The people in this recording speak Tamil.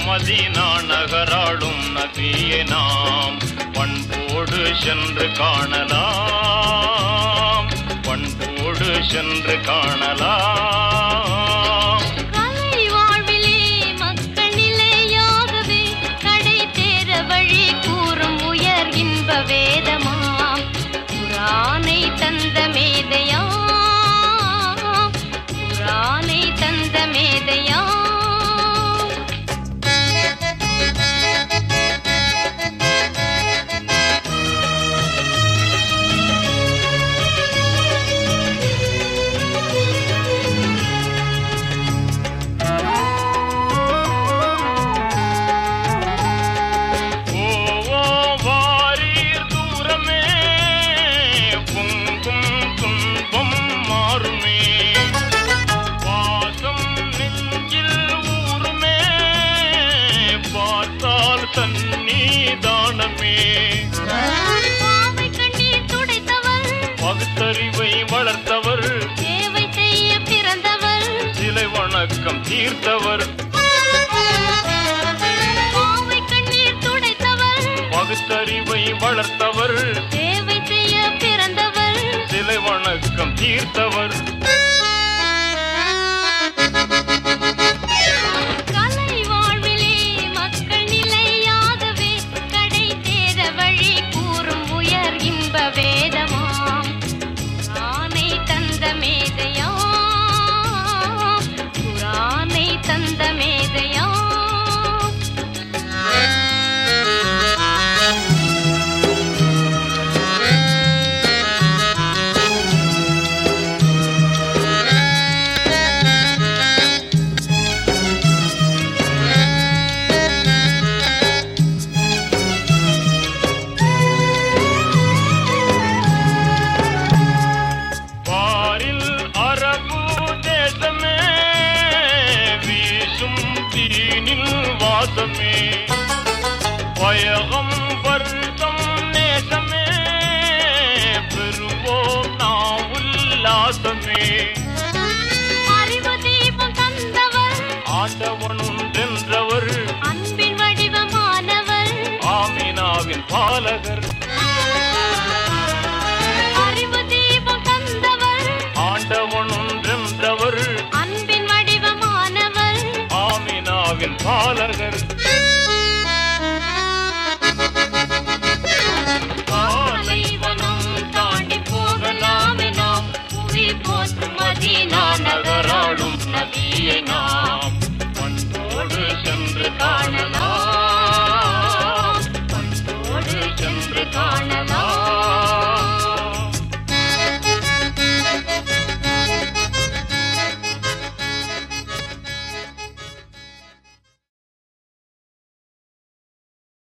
மதீனா நகராடும் நபியை நாம் பண்போடு சென்று காணலாம், பண்போடு சென்று காணலாம். கலை வாழ்விலே மக்கள் நிலையாகவே கடை தேர வழி கூறும் உயர் இன்ப வேதமாம் குர்ஆனை தந்த மேதையாம், குர்ஆனை தந்த மேதையாம். தன்னிதானமே பாவை கண்ணீர் துடைத்தவர், பகுத்தறிவை வளர்த்தவர், சேவை செய்ய பிறந்தவர், சிலை வணக்கம் தீர்த்தவர். பாவை கண்ணீர் துடைத்தவர், பகுத்தறிவை வளர்த்தவர், சேவை செய்ய பிறந்தவர், சிலை வணக்கம் தீர்த்தவர். கலை வாழ்விலே மக்கள் நிலையாகவே கடை தேர வழி கூறும் உயர் இன்ப வேதமாம் குர்ஆனை தந்த மேதையாம், குர்ஆனை தந்த மேதையாம். பாரில் அரபு தேசமே வீசும் தீனில் வாசமே, பயகம் வருத்தம் நேசமே பெறுவோம் நாம் உல்லாசமே. அறிவு தீபம் தந்தவர், ஆண்டவனுன்றென்றவர், அன்பின் வடிவமானவர், ஆமினாவின் பாலகர். அறிவு தீபம் தந்தவர், ஆண்டவனுன்றென்றவர், அன்பின் வடிவமானவர், ஆமினாவின் பாலகர். பாலைவனம் தாண்டி போகலாமே நாம், புவி போற்றும் மதீனா நகராடும் நபியை நாம்